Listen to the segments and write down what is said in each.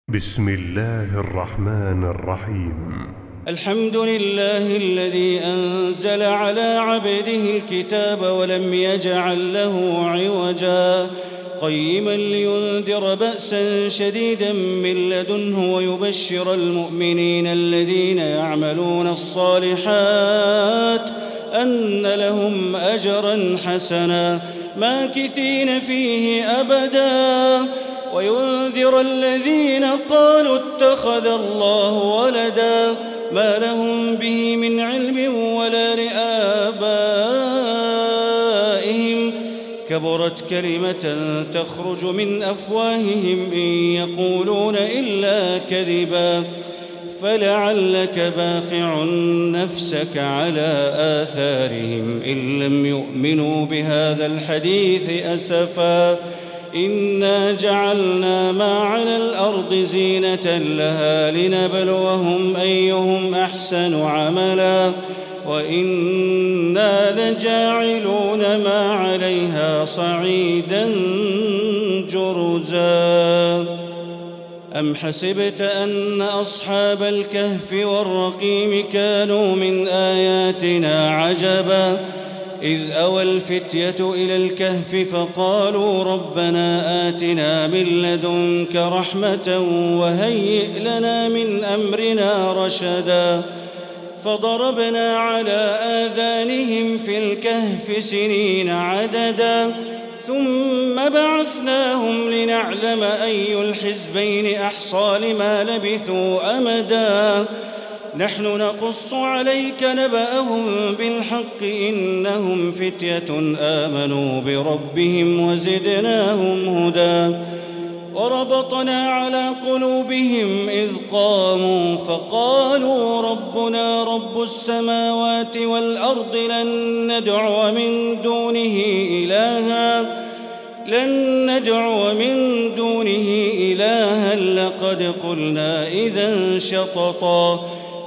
بسم الله الرحمن الرحيم. الحمد لله الذي أنزل على عبده الكتاب ولم يجعل له عوجا قيما لينذر بأسا شديدا من لدنه ويبشر المؤمنين الذين يعملون الصالحات أن لهم أجرا حسنا ماكثين فيه أبدا وينذر الذين قالوا اتخذ الله ولدا ما لهم به من علم ولا لآبائهم كبرت كلمة تخرج من أفواههم إن يقولون إلا كذبا فلعلك باخع نفسك على آثارهم إن لم يؤمنوا بهذا الحديث أسفا إنا جعلنا ما على الأرض زينة لها لنبلوهم أيهم أحسن عملا وإنا لجاعلون ما عليها صعيدا جرزا أم حسبت أن أصحاب الكهف والرقيم كانوا من آياتنا عجبا إذ أوى الفتية إلى الكهف فقالوا ربنا آتنا من لدنك رحمة وهيئ لنا من أمرنا رشدا فضربنا على آذانهم في الكهف سنين عددا ثم بعثناهم لنعلم أي الحزبين أحصى لما لبثوا أمدا نحن نقص عليك نبأهم بالحق إنهم فتية آمنوا بربهم وزدناهم هدى وربطنا على قلوبهم إذ قاموا فقالوا ربنا رب السماوات والأرض لن ندعو من دونه إلها لقد قلنا إذا شططا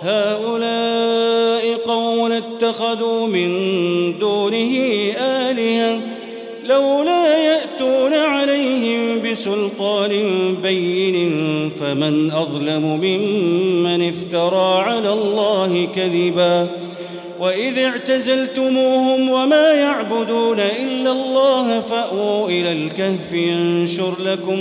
هؤلاء قوم اتخذوا من دونه آلهة لولا يأتون عليهم بسلطان بين فمن أظلم ممن افترى على الله كذبا وإذ اعتزلتموهم وما يعبدون إلا الله فأووا إلى الكهف ينشر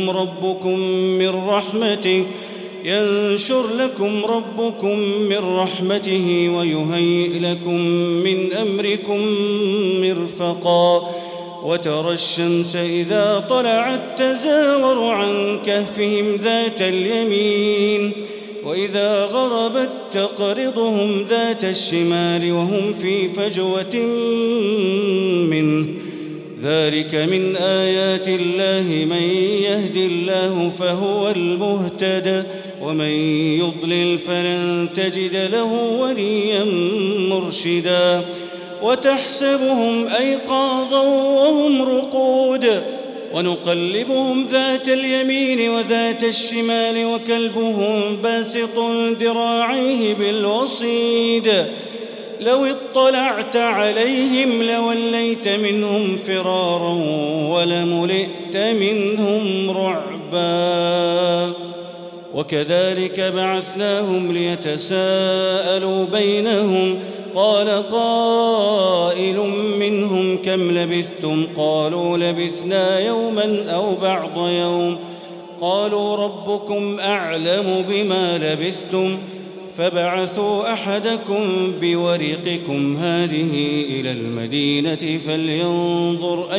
لكم ربكم من رحمته ويهيئ لكم من أمركم مرفقا وترى الشمس إذا طلعت تزاور عن كهفهم ذات اليمين وإذا غربت تقرضهم ذات الشمال وهم في فجوة منه ذلك من آيات الله من يهد الله فهو المهتد ومن يضلل فلن تجد له وليا مرشدا وتحسبهم أيقاظا وهم رقود ونقلبهم ذات اليمين وذات الشمال وكلبهم باسط ذراعيه بالوصيد لو اطلعت عليهم لوليت منهم فرارا ولملئت منهم رعبا وكذلك بعثناهم ليتساءلوا بينهم قال قائل منهم كم لبثتم قالوا لبثنا يوما أو بعض يوم قالوا ربكم أعلم بما لبثتم فابعثوا أحدكم بورقكم هذه إلى المدينة فلينظر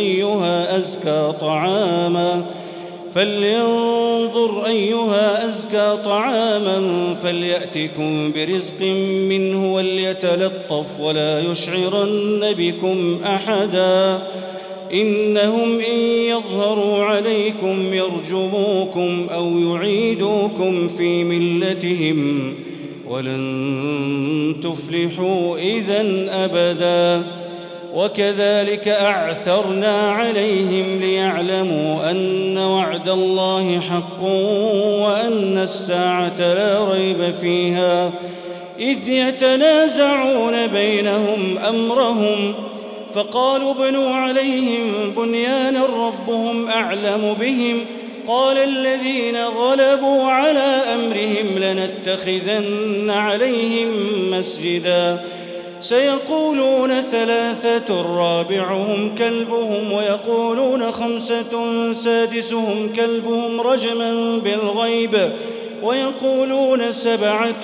أيها أزكى طعاما فليأتكم برزق منه وليتلطف ولا يشعرن بكم أحدا إنهم إن يظهروا عليكم يرجموكم أو يعيدوكم في ملتهم ولن تفلحوا إذن أبدا وكذلك أعثرنا عليهم ليعلموا أن وعد الله حق وأن الساعة لا ريب فيها إذ يتنازعون بينهم أمرهم فقالوا ابنوا عليهم بنيانا ربهم أعلم بهم قال الذين غلبوا على أمرهم لنتخذن عليهم مسجدا سيقولون 3 رابعهم كلبهم ويقولون 5 سادسهم كلبهم رجما بالغيب ويقولون 7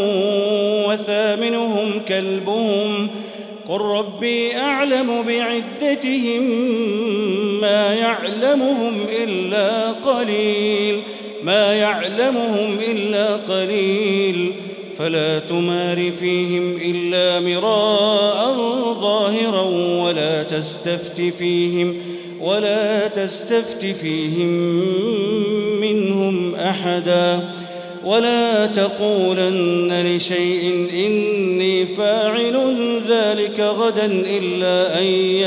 وثامنهم كلبهم قل ربي أعلم بعدتهم ما يعلمهم إلا قليل فلا تمار فيهم إلا مراء ظاهرا ولا تستفت فيهم منهم أحدا ولا تقولن لشيء إني فاعل ذلك غدا إلا أن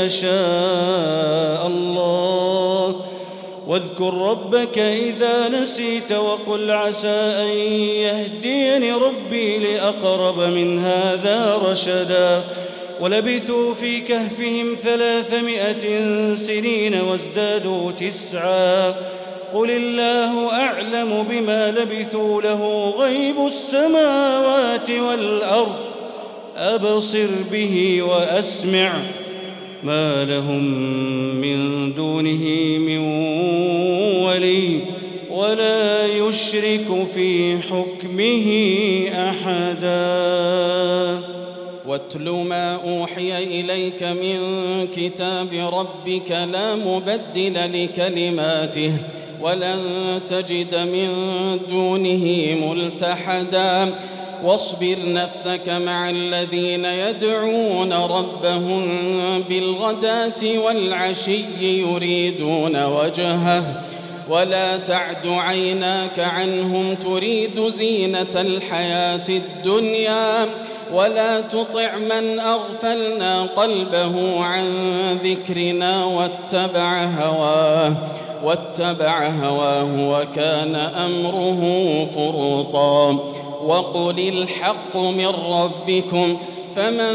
يشاء الله واذكر ربك إذا نسيت وقل عسى أن يهديني ربي لأقرب من هذا رشدا ولبثوا في كهفهم 300 سنين وازدادوا 9 قل الله أعلم بما لبثوا له غيب السماوات والأرض أبصر به وأسمع ما لهم من دونه من ولي ولا يشرك في حكمه أحدا واتل ما أوحي إليك من كتاب ربك لا مبدل لكلماته ولن تجد من دونه ملتحدا واصبر نفسك مع الذين يدعون ربهم بالغداة والعشي يريدون وجهه ولا تعد عيناك عنهم تريد زينة الحياة الدنيا ولا تطع من أغفلنا قلبه عن ذكرنا واتبع هواه وكان أمره فرطا وقل الحق من ربكم فمن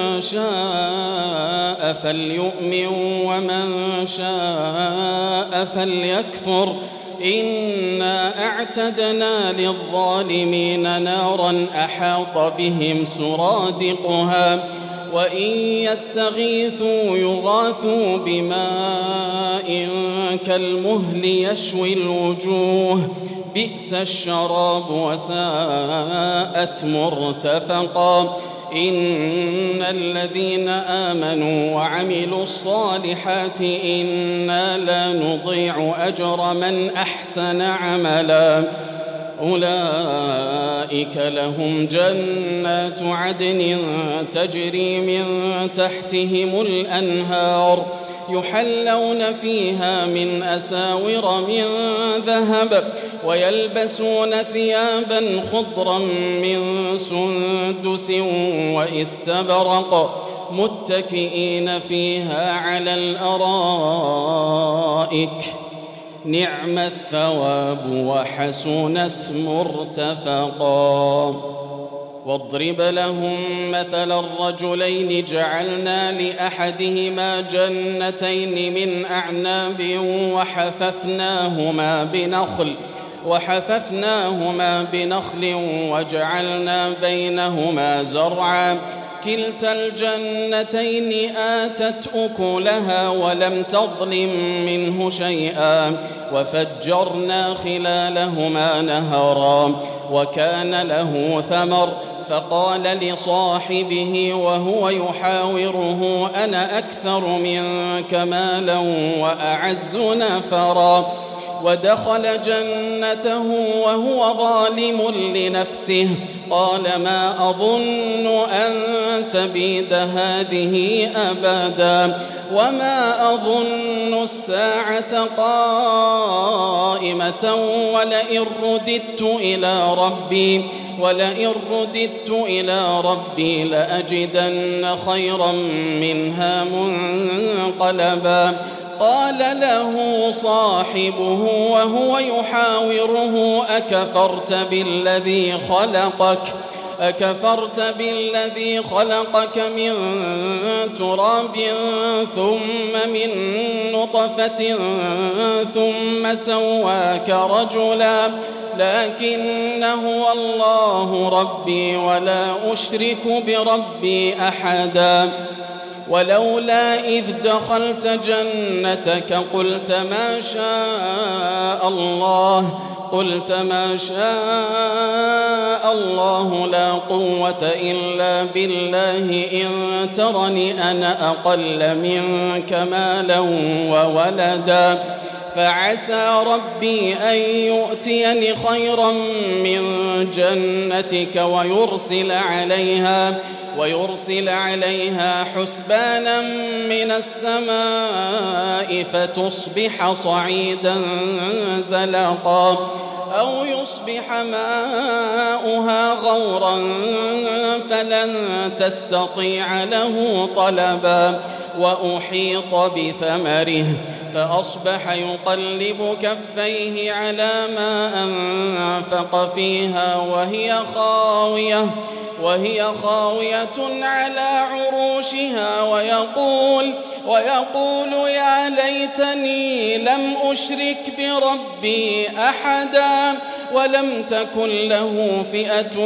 شاء فليؤمن ومن شاء فليكفر إنا أعتدنا للظالمين نارا أحاط بهم سرادقها وإن يستغيثوا يغاثوا بماء كالمهل يشوي الوجوه بئس الشراب وساءت مرتفقا إن الذين آمنوا وعملوا الصالحات إنا لا نضيع أجر من أحسن عملا أولئك لهم جنات عدن تجري من تحتهم الأنهار يحلون فيها من أساور من ذهب ويلبسون ثيابا خضرا من سندس واستبرق متكئين فيها على الأرائك نعم الثواب وحسنت مرتفقا واضرب لهم مثل الرجلين جعلنا لأحدهما جنتين من أعناب وحففناهما بنخل وجعلنا بينهما زرعا كلتا الجنتين آتت أكلها ولم تظلم منه شيئا وفجرنا خلالهما نهرا وكان له ثمر فقال لصاحبه وهو يحاوره أنا أكثر منك مالا وأعز نفرا ودخل جنته وهو ظالم لنفسه قال ما أظن أن تبيد هذه أبدا وما أظن الساعة قائمة ولئن رددت إلى ربي لأجدن خيرا منها منقلبا قال له صاحبه وهو يحاوره أكفرت بالذي خلقك أكفرت بالذي خلقك من تراب ثم من نطفة ثم سواك رجلا لكن هو الله ربي ولا أشرك بربي أحدا ولولا إذ دخلت جنتك قلت ما شاء الله لا قوة إلا بالله إن ترني أنا أقل منك مالا وولدا فعسى ربي أن يؤتيني خيرا من جنتك ويرسل عليها حسبانا من السماء فتصبح صعيدا زلقا أو يصبح ماؤها غورا فلن تستطيع له طلبا وأحيط بثمره فأصبح يقلب كفيه على ما أنفق فيها وهي خاوية على عروشها ويقول يا ليتني لم أشرك بربي أحدا ولم تكن له فئة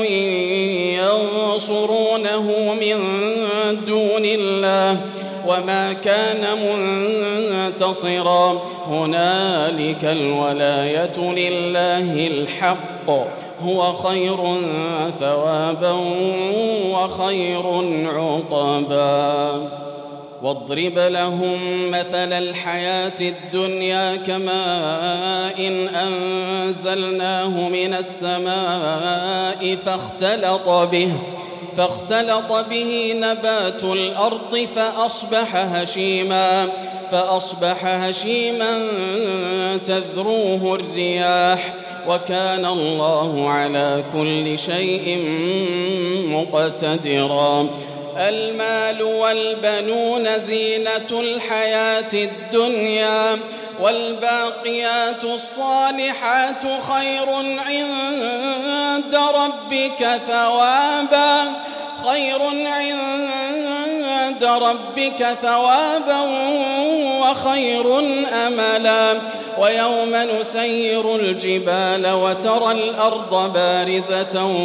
ينصرونه من دون الله وما كان منتصرا هنالك الولاية لله الحق هو خير ثوابا وخير عقبا واضرب لهم مثل الحياة الدنيا كماء أنزلناه من السماء فاختلط به نبات الأرض فأصبح هشيما تذروه الرياح وكان الله على كل شيء مقتدرا المال والبنون زينة الحياة الدنيا والباقيات الصالحات خير عند ربك ثوابا وخير أملا ويوم نسير الجبال وترى الأرض بارزة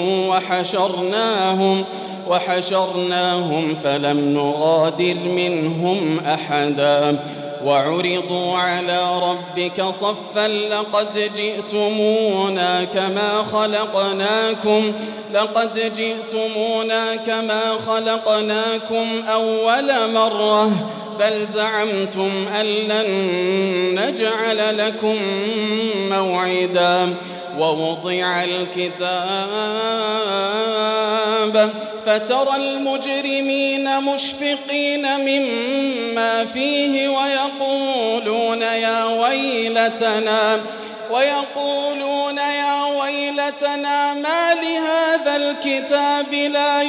وحشرناهم فلم نغادر منهم أحدا وعرضوا على ربك صفا لقد جئتمونا كما خلقناكم أول مرة بل زعمتم أن لن نجعل لكم موعدا ووضع الكتاب فترى المجرمين مشفقين مما فيه ويقولون يا ويلتنا ما لهذا الكتاب لا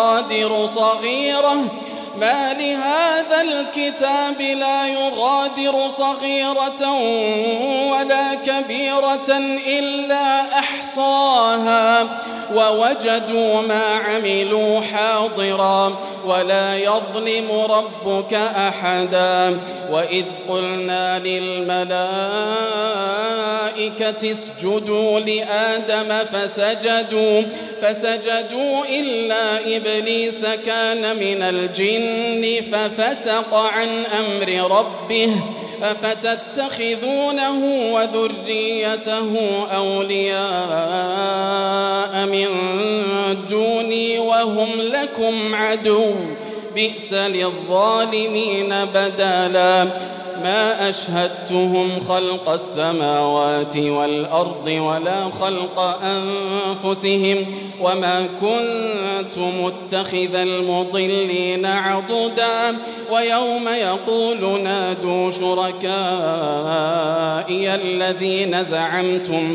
يغادر صغيرة ولا كبيرة إلا أحصاها ووجدوا ما عملوا حاضرا ولا يظلم ربك أحدا وإذ قلنا للملائكة اسجدوا لآدم فسجدوا إلا إبليس كان من الجن ففسق عن أمر ربه أفتتخذونه وذريته أولياء من دوني وهم لكم عدو بئس للظالمين بدلا ما أشهدتهم خلق السماوات والأرض ولا خلق أنفسهم وما كنت متخذ المضلين عضدا ويوم يقول نادوا شركائي الذين زعمتم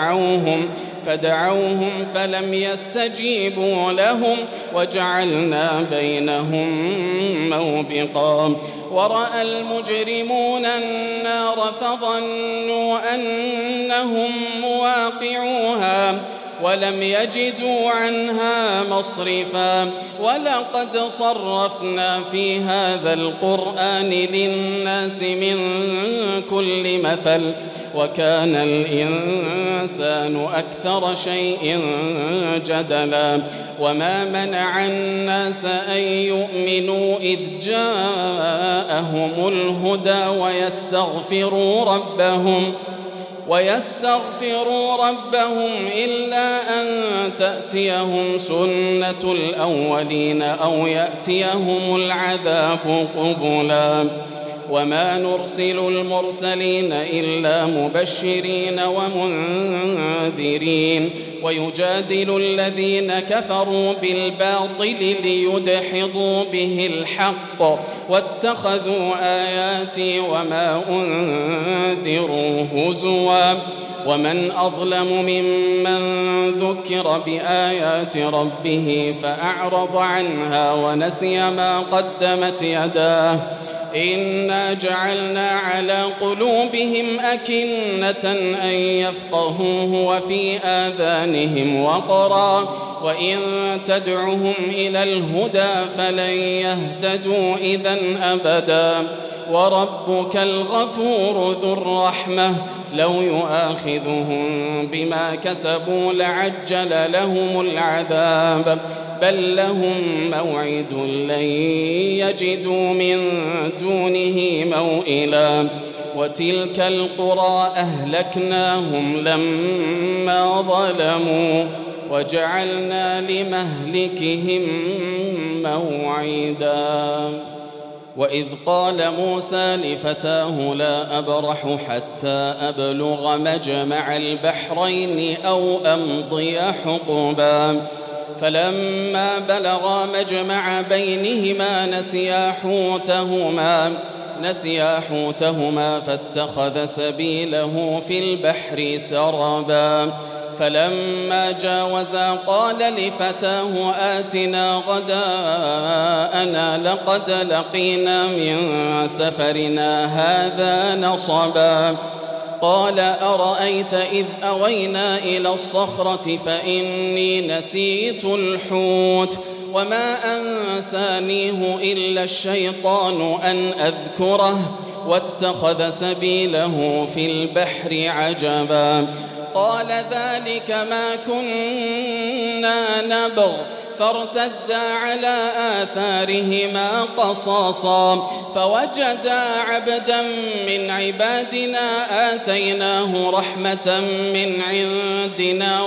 فدعوهم فلم يستجيبوا لهم وجعلنا بينهم موبقا ورأى المجرمون النار فظنوا أنهم مواقعوها ولم يجدوا عنها مصرفا ولقد صرفنا في هذا القرآن للناس من كل مثل وكان الإنسان أكثر شيء جدلا وما منع الناس أن يؤمنوا إذ جاءهم الهدى ويستغفروا ربهم إلا أن تأتيهم سنة الأولين أو يأتيهم العذاب قبلا وما نرسل المرسلين إلا مبشرين ومنذرين ويجادل الذين كفروا بالباطل ليدحضوا به الحق واتخذوا آياتي وما أنذروا هزوا ومن أظلم ممن ذكر بآيات ربه فأعرض عنها ونسي ما قدمت يداه إنا جعلنا على قلوبهم أكنة أن يفقهوه وفي آذانهم وقرا وإن تدعهم إلى الهدى فلن يهتدوا إذن أبدا وربك الغفور ذو الرحمة لو يؤاخذهم بما كسبوا لعجل لهم العذاب بل لهم موعد لن يجدوا من دونه موئلا وتلك القرى أهلكناهم لما ظلموا وجعلنا لمهلكهم موعدا وإذ قال موسى لفتاه لا أبرح حتى أبلغ مجمع البحرين أو أمضي حقبا فلما بلغا مجمع بينهما نسيا حوتهما فاتخذ سبيله في البحر سربا فلما جاوزا قال لفتاه آتنا غداءنا لقد لقينا من سفرنا هذا نصبا قال أرأيت إذ أوينا إلى الصخرة فإني نسيت الحوت وما أنسانيه إلا الشيطان أن أذكره واتخذ سبيله في البحر عجبا قال ذلك ما كنا نبغ فارتدا على آثارهما قصصا فوجدا عبدا من عبادنا آتيناه رحمة من عندنا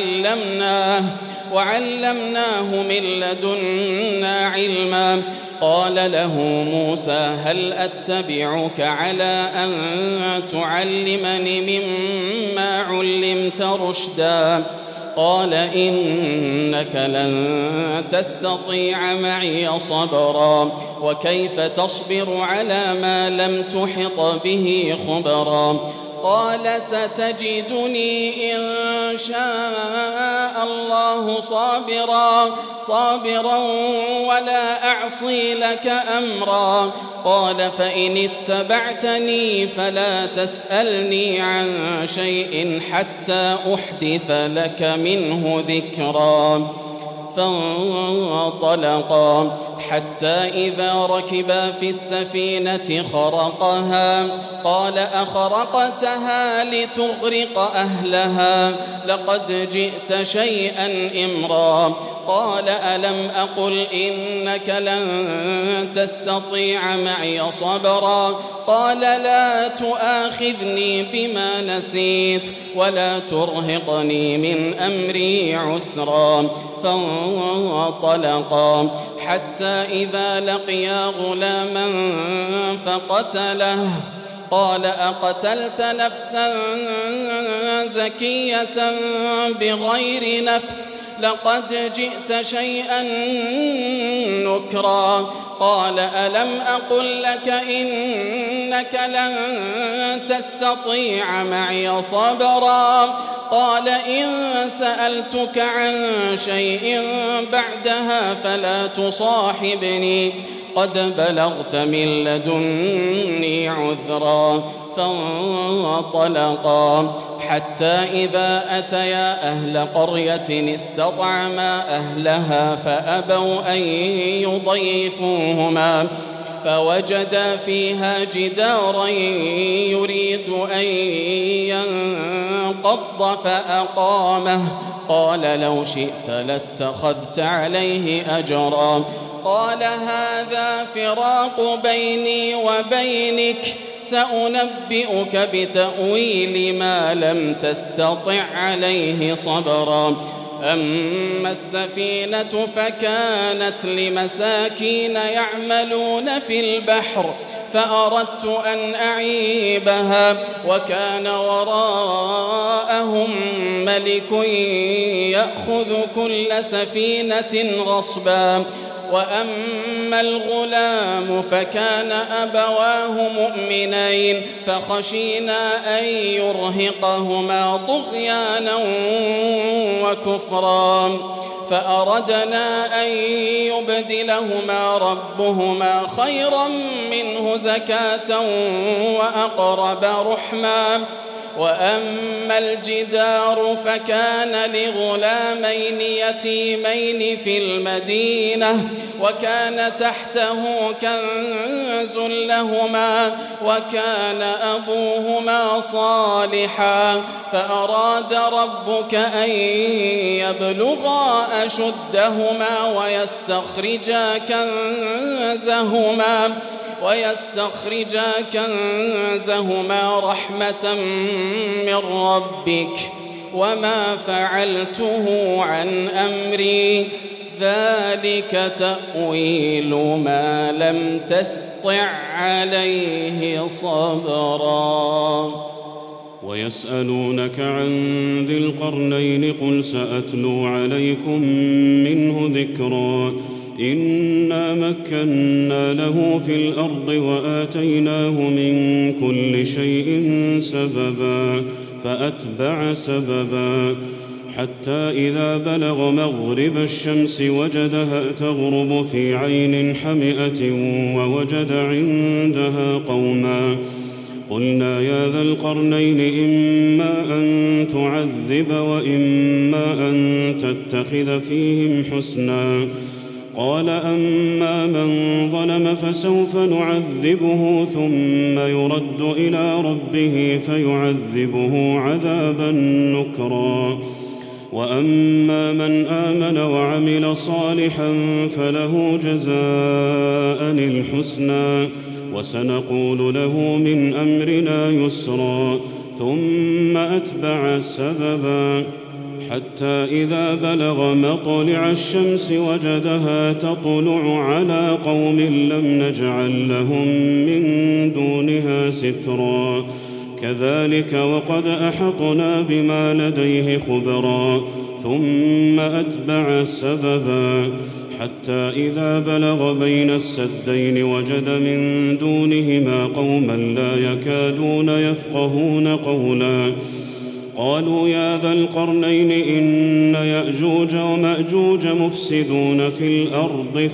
وعلمناه من لدنا علما قال له موسى هل أتبعك على أن تعلمني مما علمت رشدا قال إنك لن تستطيع معي صبرا وكيف تصبر على ما لم تحط به خبرا قال ستجدني إن شاء الله صابرا ولا أعصي لك أمرا قال فإن اتبعتني فلا تسألني عن شيء حتى أحدث لك منه ذكرا فانطلقا حتى إذا ركبا في السفينة خرقها قال أخرقتها لتغرق أهلها لقد جئت شيئا إمرا قال ألم أقل إنك لن تستطيع معي صبرا قال لا تؤاخذني بما نسيت ولا ترهقني من أمري عسرا فانطلقا حتى إذا لقيا غلاما فقتله قال أقتلت نفسا زكية بغير نفس لقد جئت شيئا نكرا قال ألم أقل لك إنك لن تستطيع معي صبرا قال إن سألتك عن شيء بعدها فلا تصاحبني قد بلغت من لدني عذرا فانطلقا حتى إذا أتيا أهل قرية استطعما أهلها فأبوا أن يضيفوهما فوجدا فيها جدارا يريد أن ينقض فأقامه قال لو شئت لاتخذت عليه أجرا قال هذا فراق بيني وبينك سأنبئك بتأويل ما لم تستطع عليه صبرا أما السفينة فكانت لمساكين يعملون في البحر فأردت أن أعيبها وكان وراءهم ملك يأخذ كل سفينة غصبا وأما الغلام فكان أبواه مؤمنين فخشينا أن يرهقهما طغيانا وكفرا فأردنا أن يبدلهما ربهما خيرا منه زكاة وأقرب رحما وأما الجدار فكان لغلامين يتيمين في المدينة وكان تحته كنز لهما وكان أبوهما صالحا فأراد ربك أن يبلغا أشدهما ويستخرجا كنزهما رحمة من ربك وما فعلته عن أمري ذلك تأويل ما لم تستطع عليه صبرا ويسألونك عن ذي القرنين قل سأتلو عليكم منه ذكرا إنا مكنا له في الأرض وآتيناه من كل شيء سببا فأتبع سببا حتى إذا بلغ مغرب الشمس وجدها تغرب في عين حمئة ووجد عندها قوما قلنا يا ذا القرنين إما أن تعذب وإما أن تتخذ فيهم حسنا قال أما من ظلم فسوف نعذبه ثم يرد إلى ربه فيعذبه عذابا نكرا وأما من آمن وعمل صالحا فله جزاء الحسنى وسنقول له من أمرنا يسرا ثم أتبع سببا حتى إذا بلغ مطلع الشمس وجدها تطلع على قوم لم نجعل لهم من دونها سترا كذلك وقد أحطنا بما لديه خبرا ثم أتبع سببا حتى إذا بلغ بين السدين وجد من دونهما قوما لا يكادون يفقهون قولا قالوا يا ذا القرنين إن يأجوج ومأجوج مفسدون في الأرض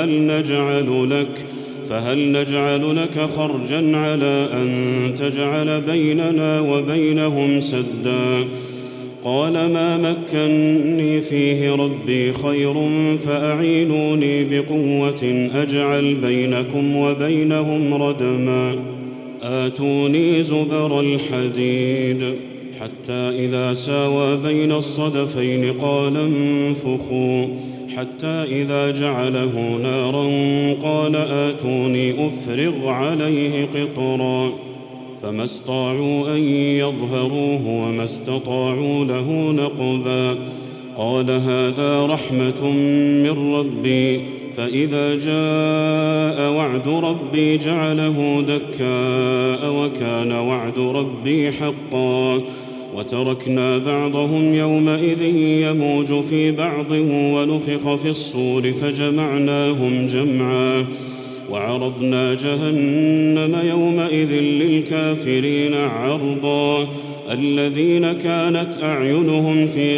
فهل نجعل لك خرجا على أن تجعل بيننا وبينهم سدا قال ما مكني فيه ربي خير فأعينوني بقوة أجعل بينكم وبينهم ردما آتوني زبر الحديد حتى إذا ساوى بين الصدفين قال انفخوا حتى إذا جعله نارا قال آتوني أفرغ عليه قطرا فما استطاعوا أن يظهروه وما استطاعوا له نقبا قال هذا رحمة من ربي فإذا جاء وعد ربي جعله دكاء وكان وعد ربي حقا وتركنا بعضهم يومئذ يموج في بعض ونفخ في الصور فجمعناهم جمعا وعرضنا جهنم يومئذ للكافرين عرضا الذين كانت أعينهم في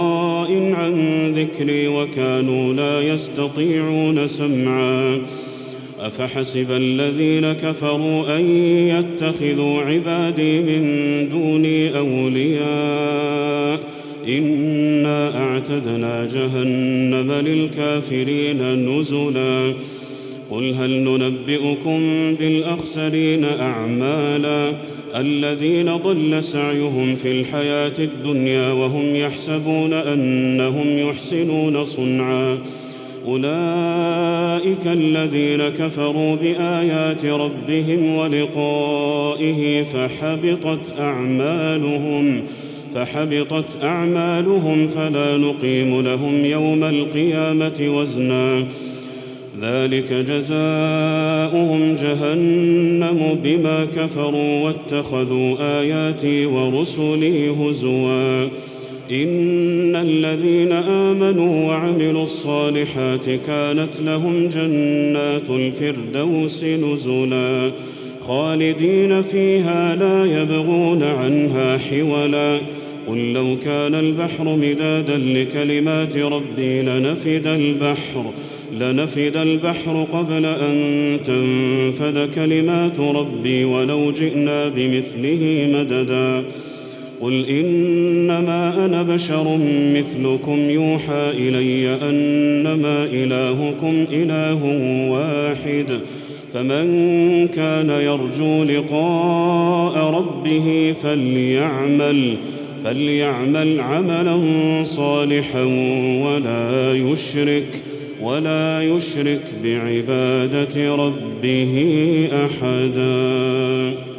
غطاء عن ذكري وكانوا لا يستطيعون سمعا أفحسب الذين كفروا أن يتخذوا عبادي من دوني أولياء إنا أعتدنا جهنم للكافرين نزلا قل هل ننبئكم بالأخسرين أعمالا الذين ضل سعيهم في الحياة الدنيا وهم يحسبون أنهم يحسنون صنعا أولئك الذين كفروا بآيات ربهم ولقائه فحبطت أعمالهم فلا نقيم لهم يوم القيامة وزنا ذلك جزاؤهم جهنم بما كفروا واتخذوا آياتي ورسلي هزوا إن الذين آمنوا وعملوا الصالحات كانت لهم جنات الفردوس نزلا خالدين فيها لا يبغون عنها حولا قل لو كان البحر مدادا لكلمات ربي لنفد البحر قبل أن تنفد كلمات ربي ولو جئنا بمثله مددا قل إنما أنا بشر مثلكم يوحى إلي أنما إلهكم إله واحد فمن كان يرجو لقاء ربه فليعمل عملا صالحا ولا يشرك بعبادة ربه أحدا.